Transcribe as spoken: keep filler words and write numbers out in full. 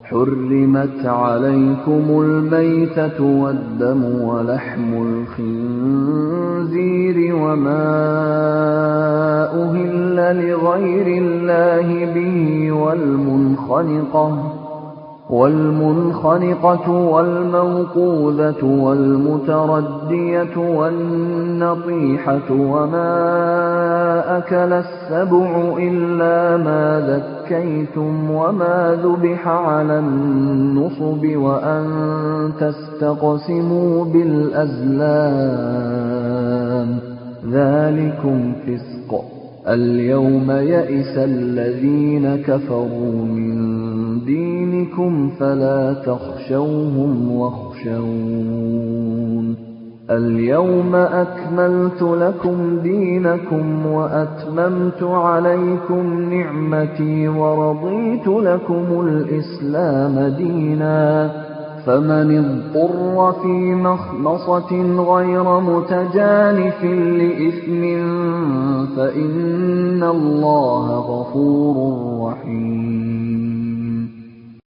حرمت عليكم الميتة والدم ولحم الخنزير وما أهل لغير الله به والمنخنقة والمنخنقة والموقوذة والمتردية والنطيحة وما أكل السبع إلا ما ذكيتم وما ذبح على النصب وأن تستقسموا بالأزلام ذلكم فسق. اليوم يئس الذين كفروا من دينكم فلا تخشوهم واخشون. اليوم أكملت لكم دينكم وأتممت عليكم نعمتي ورضيت لكم الإسلام دينا. فمن اضطر في مخمصة غير متجانف لإثم فإن الله غفور رحيم.